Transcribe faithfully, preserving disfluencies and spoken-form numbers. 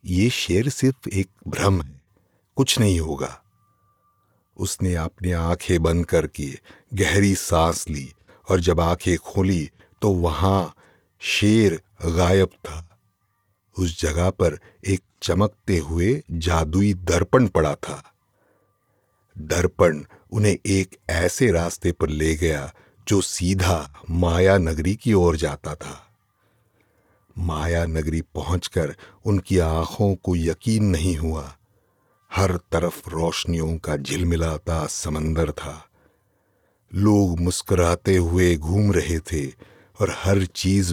ये शेर सिर्फ एक भ्रम है, कुछ नहीं होगा। उसने अपनी आंखें बंद करके गहरी सांस ली और जब आंखें खोली तो वहां शेर गायब था। उस जगह पर एक चमकते हुए जादुई दर्पण पड़ा था। दर्पण उन्हें एक ऐसे रास्ते पर ले गया जो सीधा माया नगरी की ओर जाता था। माया नगरी पहुंचकर उनकी आंखों को यकीन नहीं हुआ। हर तरफ रोशनियों का झिलमिलाता समंदर था। लोग मुस्कुराते हुए घूम रहे थे और हर चीज